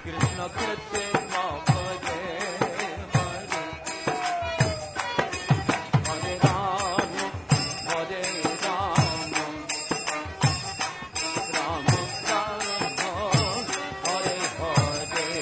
Krishna Krishna Hare Hare Hare Rama Hare Rama Rama Rama Hare Hare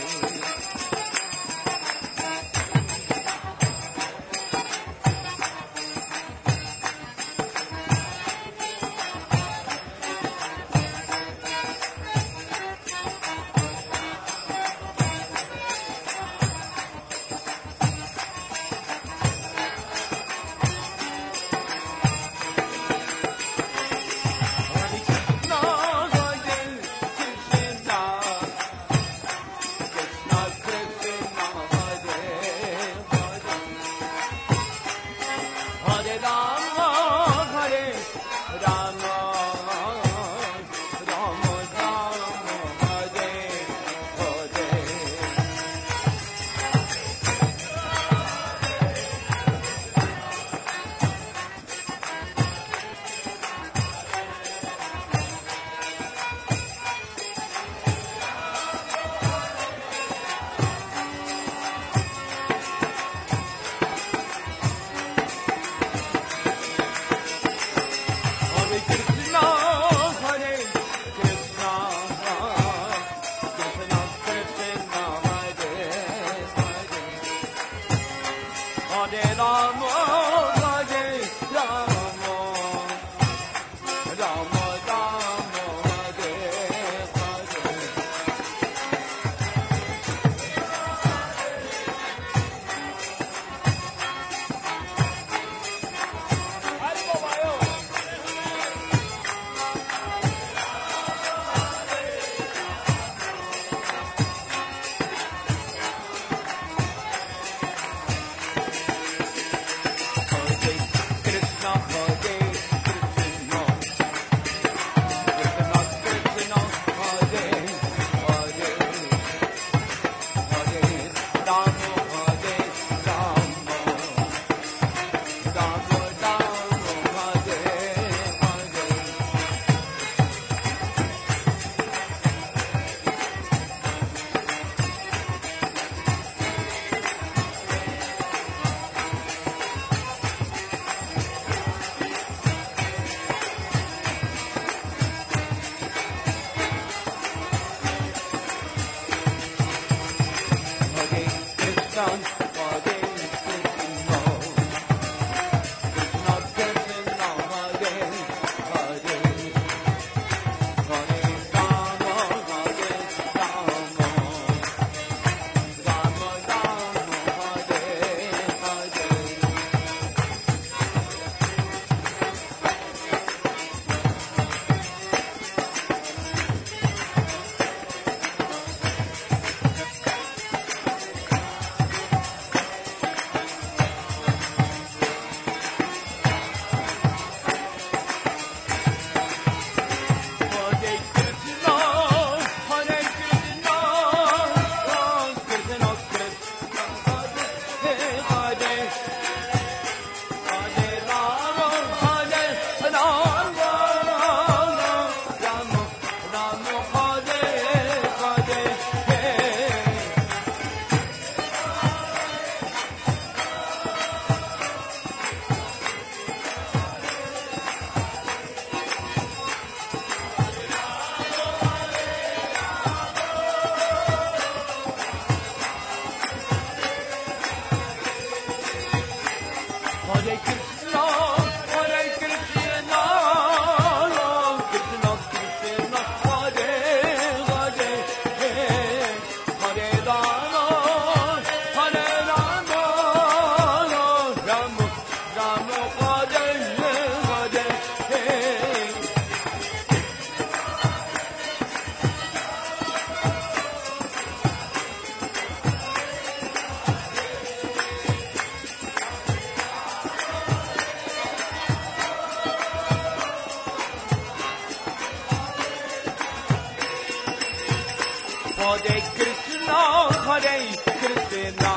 Hare Krishna, Hare Krishna,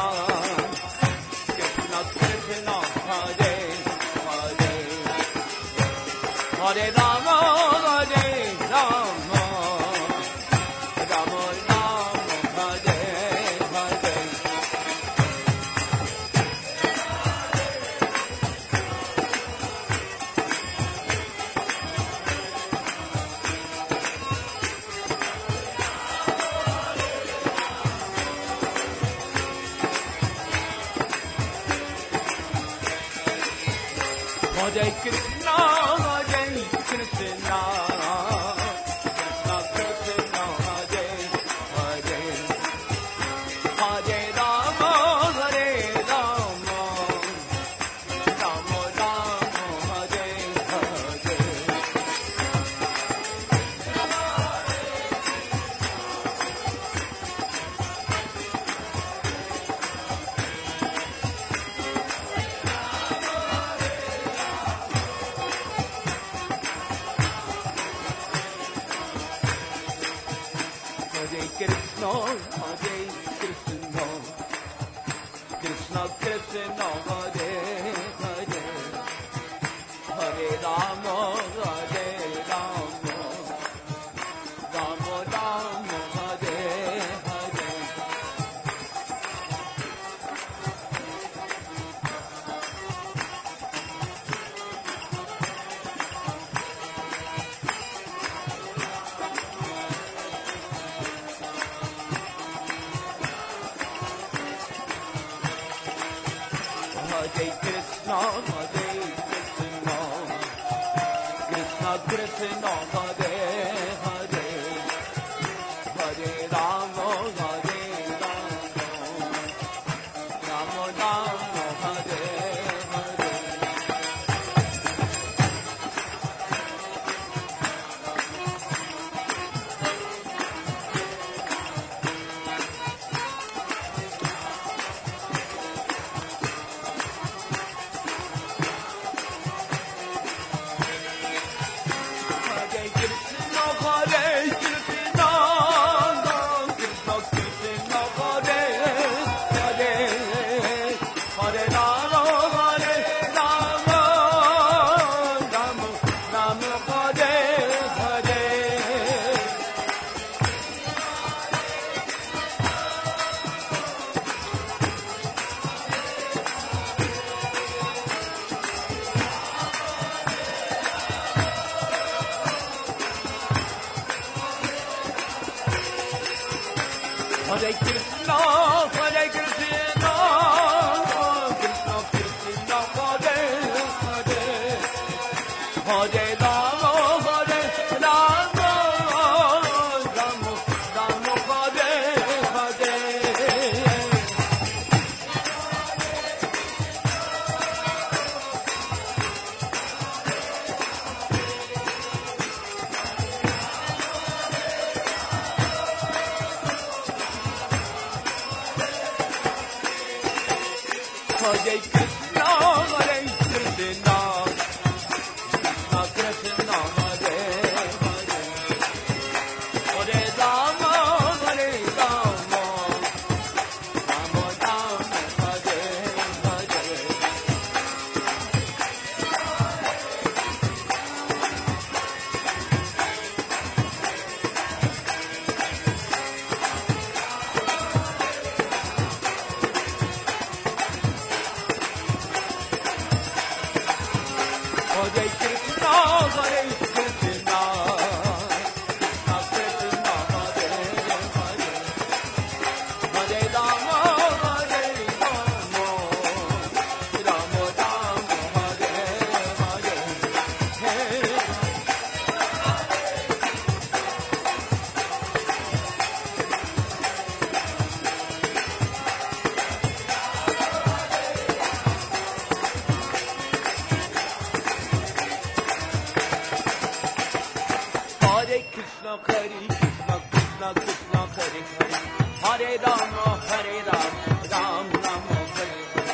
Krishna Krishna, Hare Hare, Hare Rama, Hare Rama, Rama Rama, Hare Hare Krishna, Krishna Krishna, Hare Hare, Hare Rama, Hare Rama, Rama Rama, Hare Hare. Hare Krishna, Hare Krishna, Krishna Krishna, Hare Hare, Hare Rama, Hare Rama, Rama Rama, Hare Hare. Hare Krishna, Hare Krishna, Krishna Krishna, Hare Hare, Hare Rama, Hare Rama, Rama Rama, Hare Hare. Hare Krishna, Hare Krishna, Krishna Krishna, Hare Hare, Hare Rama, Hare Rama, Rama Rama, Hare Hare. Hare Krishna, Hare Krishna, Krishna Krishna, Hare Hare, Hare Rama, Hare Rama, Rama Rama, Hare Hare. Hare Krishna, Hare Krishna, Krishna Krishna, Hare Hare, Hare Rama, Hare Rama, Rama Rama, Hare Hare. Hare Krishna, Hare Krishna, Krishna Krishna, Hare Hare, Hare Rama, Hare Rama, Rama Rama, Hare Hare. Hare Krishna, Hare Krishna, Krishna Krishna, Hare Hare, Hare Rama, Hare Rama, Rama Rama, Hare Hare.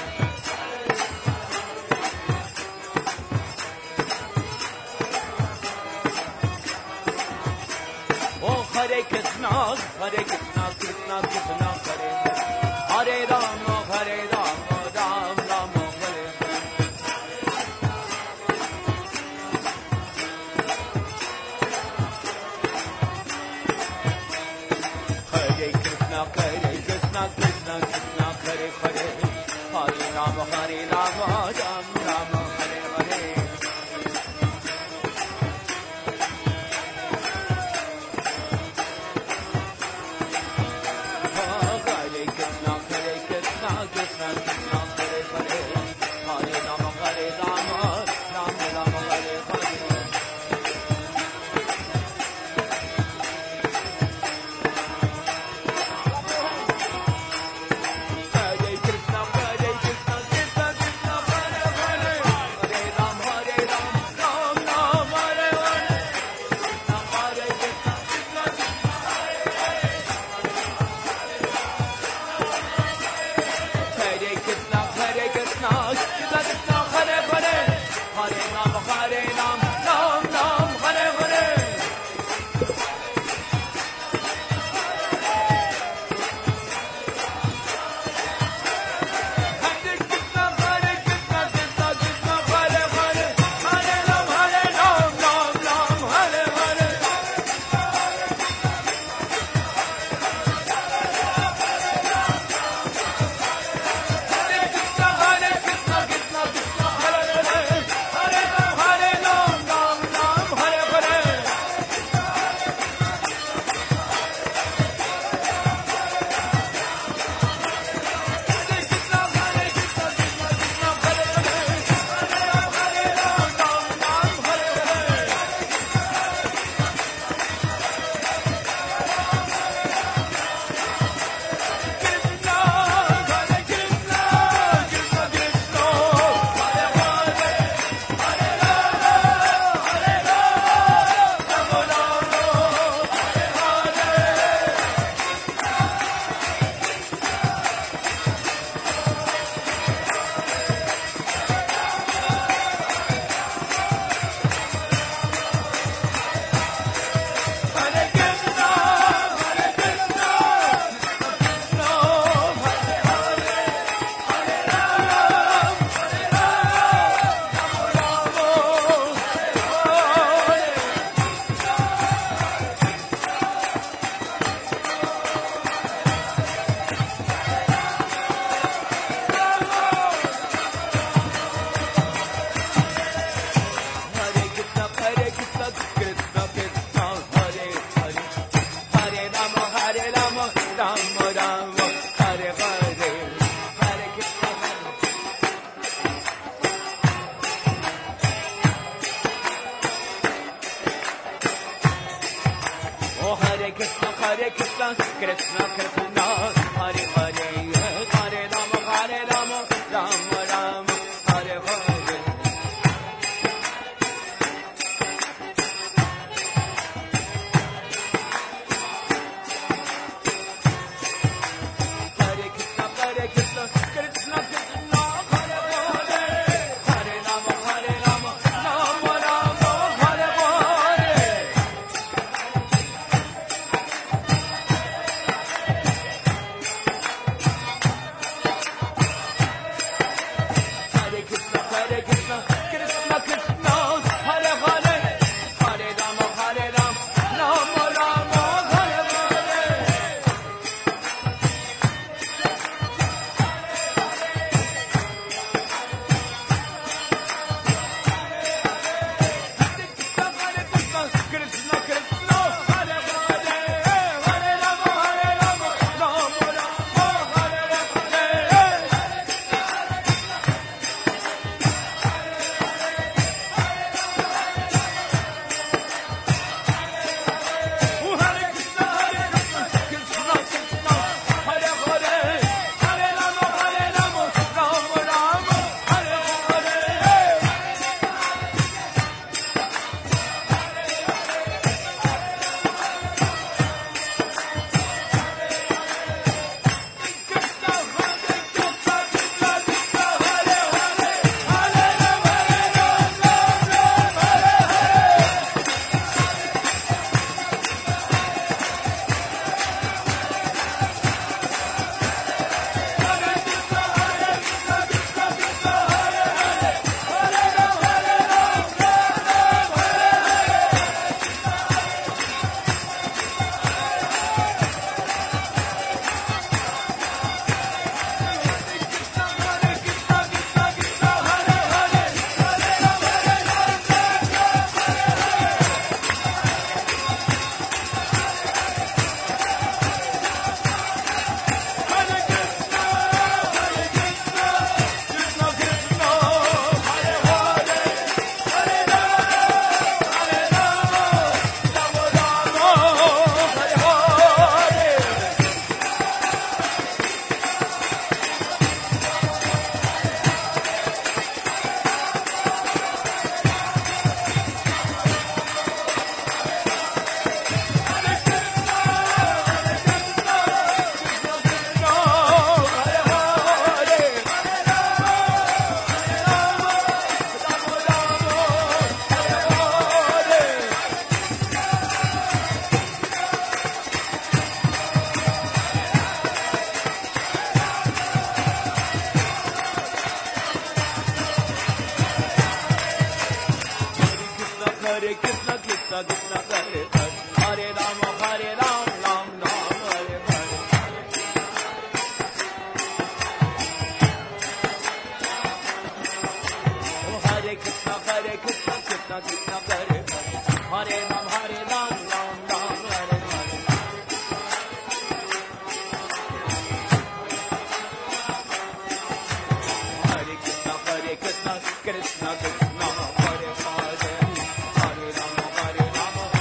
Oh Hare Krishna, Hare Krishna, Krishna Krishna, Hare Hare, Hare Rama, Hare Rama, Rama Rama, Hare Hare. Hare Krishna, Hare Krishna, Krishna Krishna, Hare Hare, Hare Rama, Hare Rama, Rama Rama, Hare Hare. Hare Rama, Hare Hare, Hare Krishna, Oh Hare Krishna, Krishna Krishna, Hare Hare, Hare Rama, Rama Rama, Hare Hare. Hare Krishna, Krishna Krishna, Hare Hare, Hare Rama, Rama Rama, Hare Hare. Hare Krishna, Krishna Krishna, Hare Hare, Hare Rama, Rama Rama, Hare Hare. Krishna Krishna, Hare Hare, Hare Rama, Rama Rama, Hare Hare. Hare Krishna, Krishna Krishna, Hare Hare, Hare Rama, Rama Rama, Hare Hare. Hare Krishna, Krishna Krishna, Hare Hare, Hare Rama, Ram Ram, Hare Hare. Oh Hare Krishna, Krishna Krishna, Hare Hare, Hare Rama, Ram Ram, Hare Hare. Hare Krishna, Krishna Krishna, Hare Hare, Hare Rama, Rama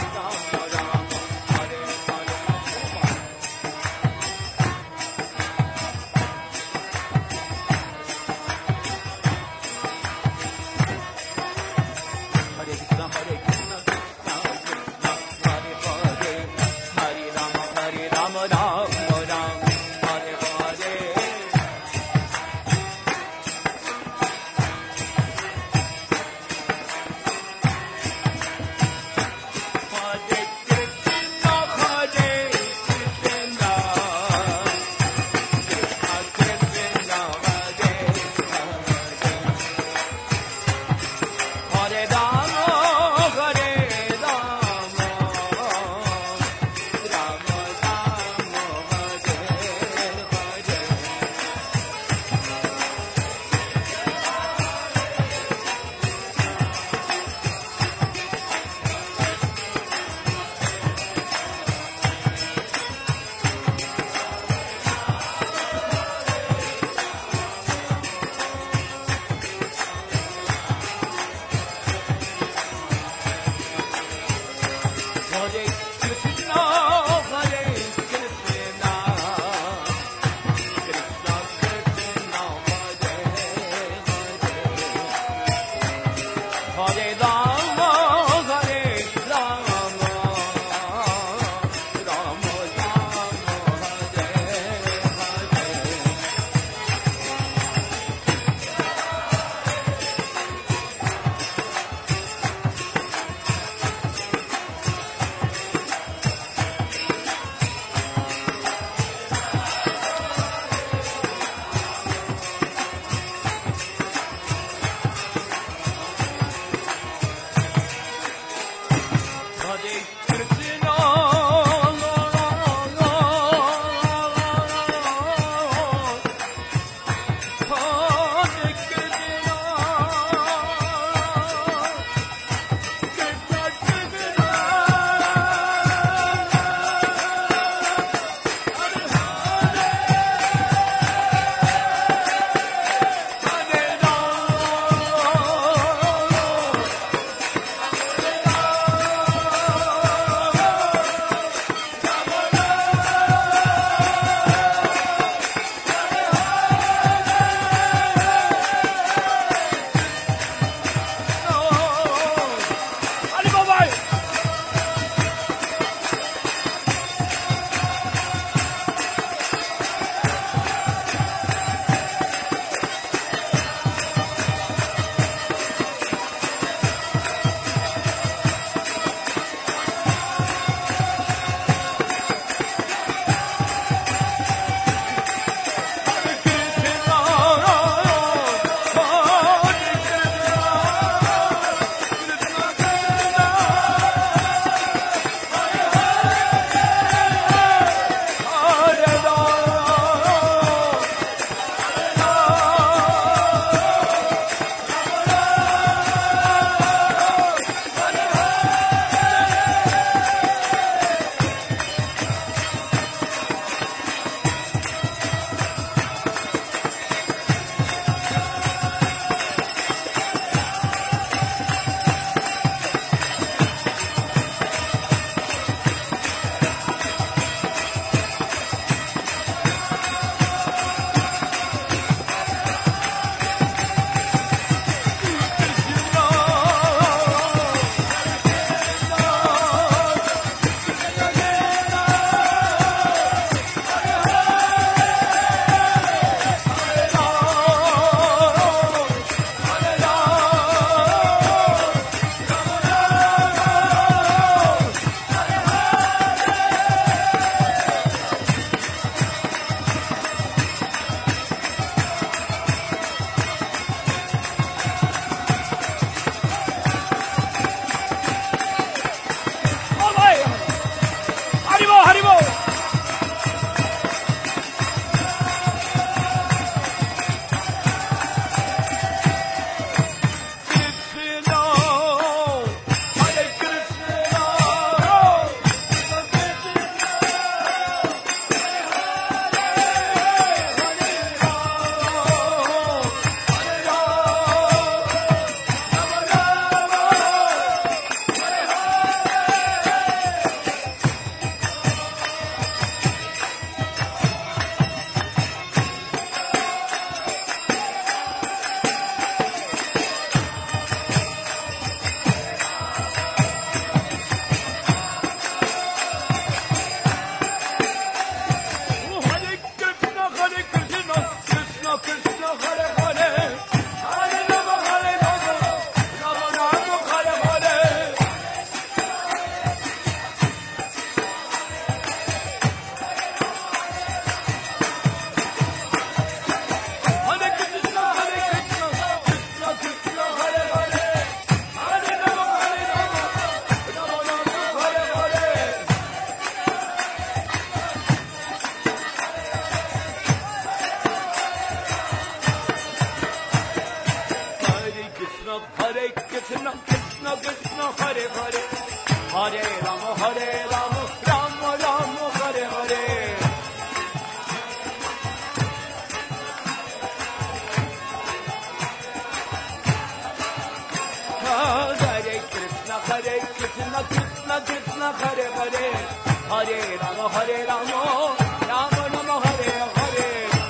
Hare Rama, Rama Rama, Hare Hare.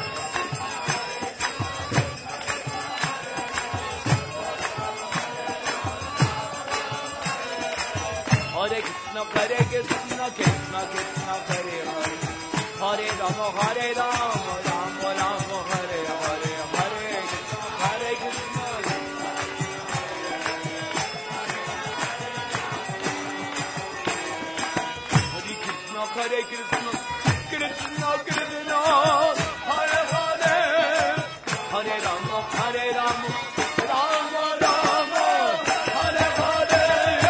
Hare Krishna, Krishna Krishna, Hare Hare. Hare Rama, Rama Rama, Hare Hare. Hare Krishna, Hare Krishna, Krishna Krishna, Hare Hare. Hare Rama, Rama Rama, Hare Hare.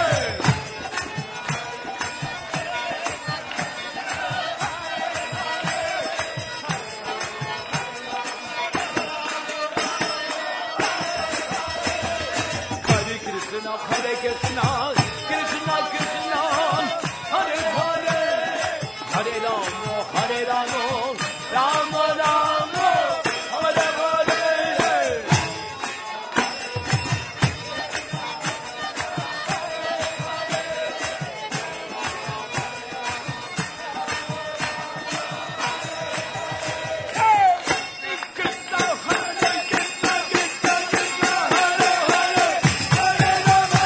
Hare Krishna, Krishna Krishna, Hare Hare. Hare Rama, Rama Rama, Hare Hare. Krishna, Hare Krishna, Krishna Krishna, Hare Hare. Hare Rama,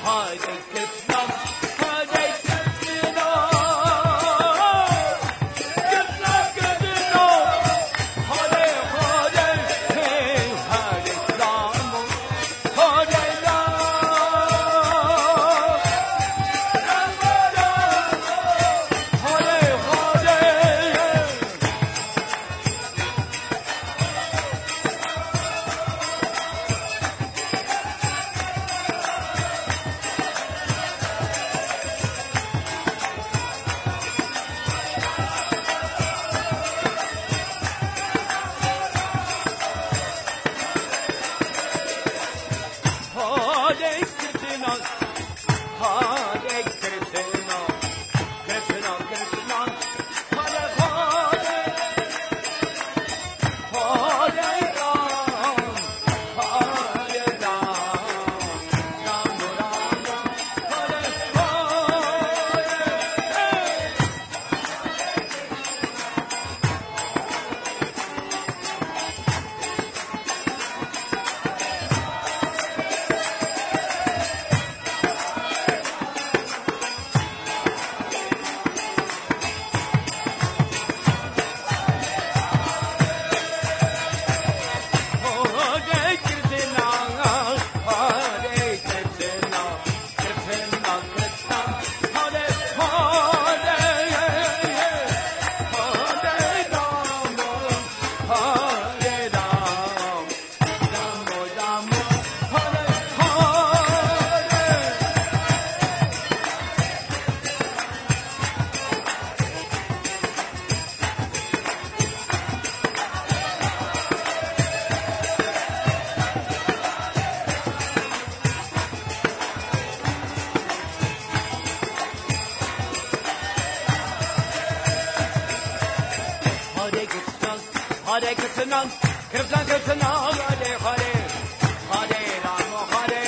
Hare Krishna, Krishna Krishna, Hare Hare, Hare Rama,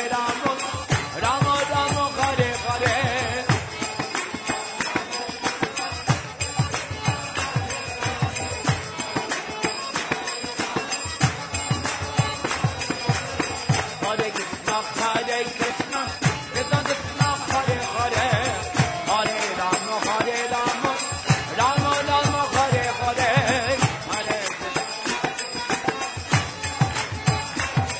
Rama Rama, Hare Hare. Hare Krishna, Krishna Krishna, Hare Hare, Hare Rama, Rama Rama, Hare Hare.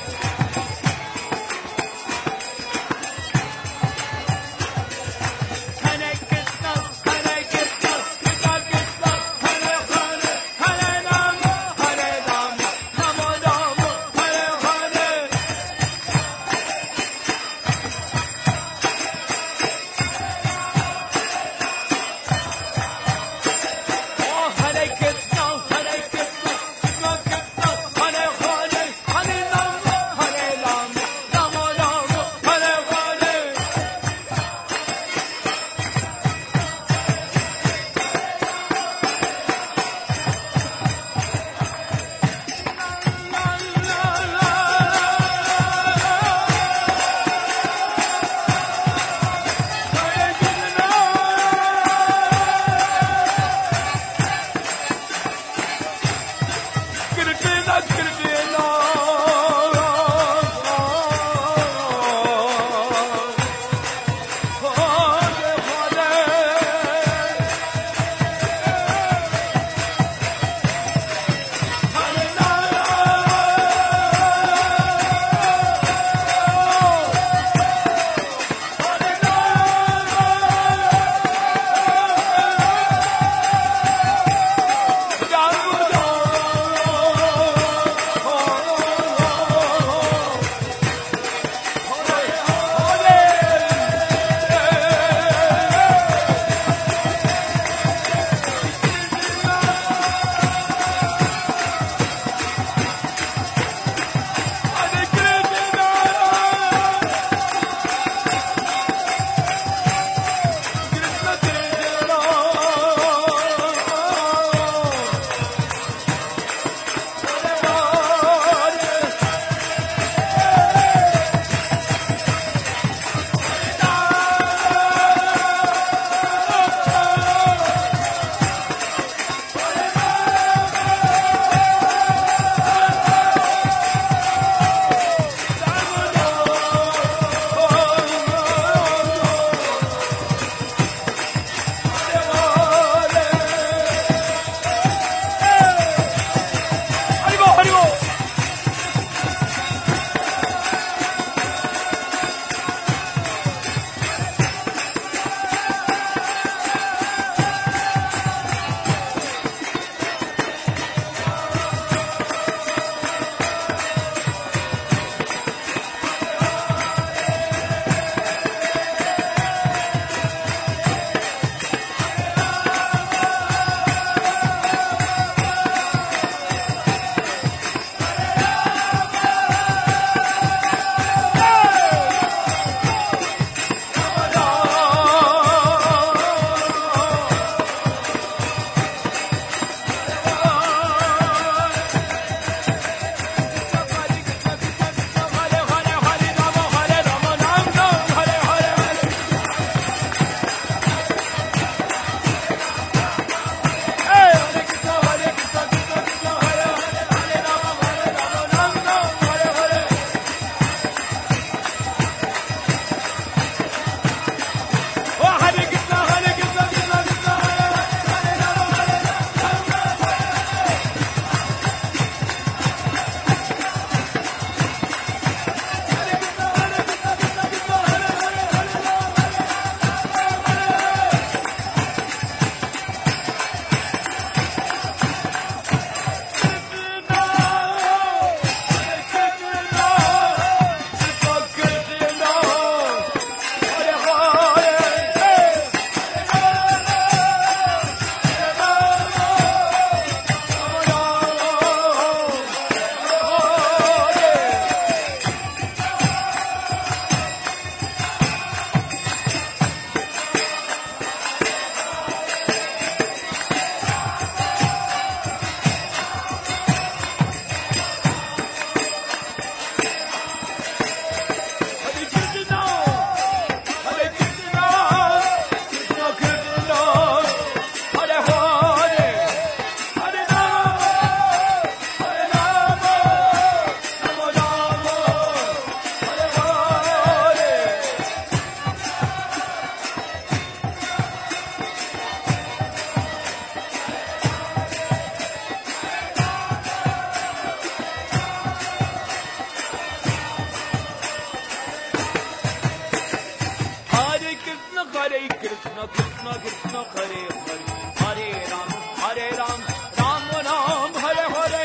Krishna, Krishna Krishna, Hare Hare, Hare Ram, Ram Ram, Hare Hare.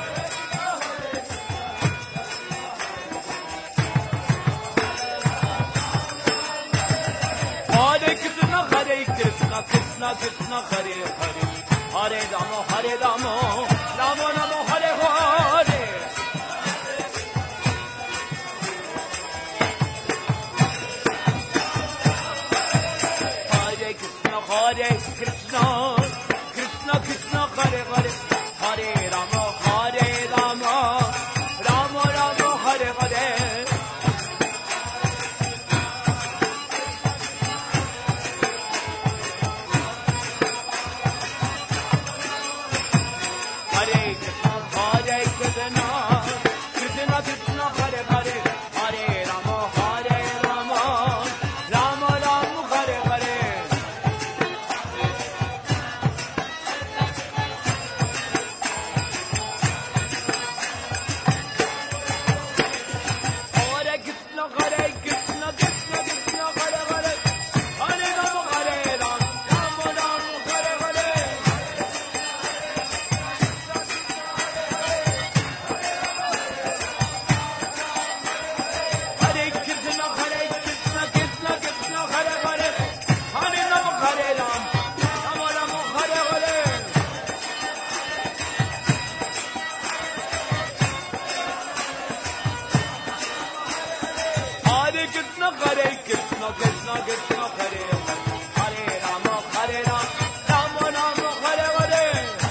Hare Krishna, Krishna Krishna, Hare Hare, Hare Rama, Rama Rama, Hare Hare. Hare Krishna, Krishna Krishna, Hare Hare, Hare Rama, Rama Rama, Hare Hare. Hare Krishna, Krishna Krishna, Hare Hare, Hare Rama, Rama Rama, Hare Hare. Hare Krishna, Krishna Krishna, Hare Hare, Hare Rama, Rama Rama, Hare Hare. Hare Krishna, Krishna Krishna, Hare Hare, Hare Rama, Rama Rama, Hare Hare. Hare Krishna, Krishna Krishna, Hare Hare, Hare Rama, Rama Rama, Hare Hare.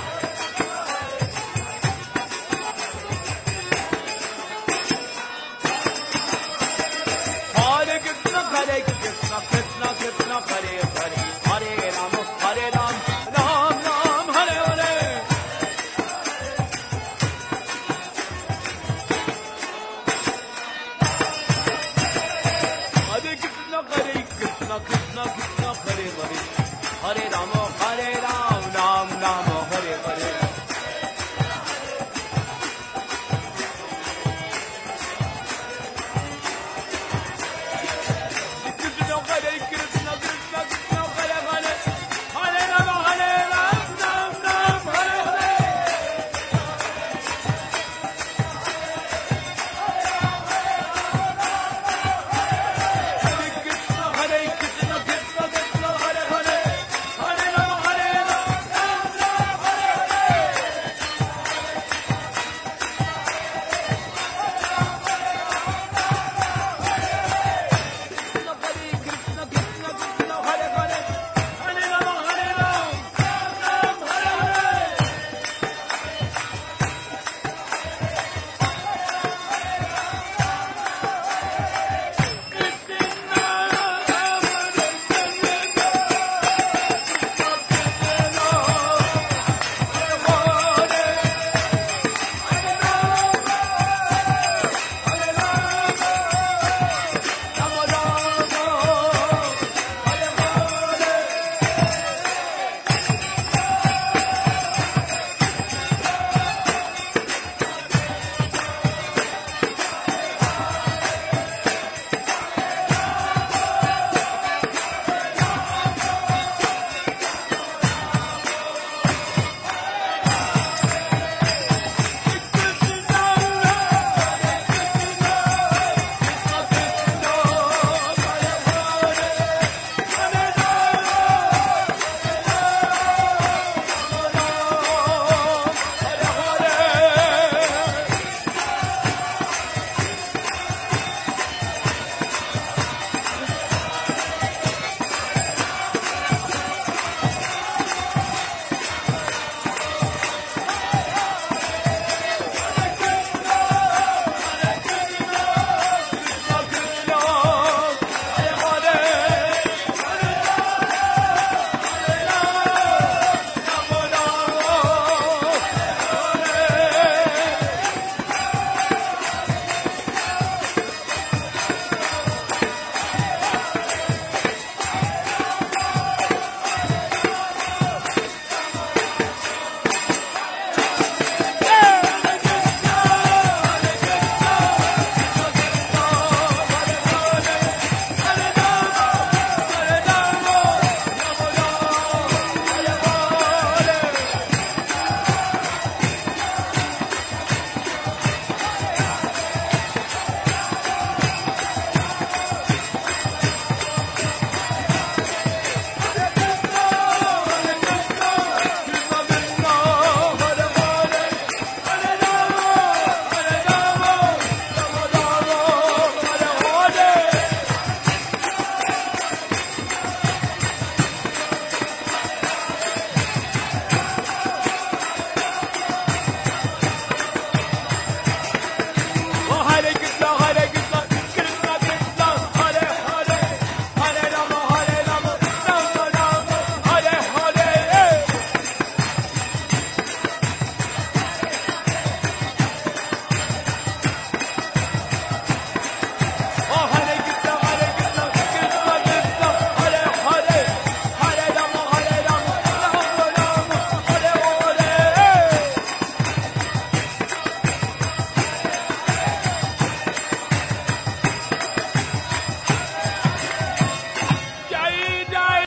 Hare Krishna, Krishna Krishna, Hare Hare, Hare Rama, Ram Ram, Hare Hare. Hare Krishna, Krishna Krishna, Hare Hare, Hare Rama,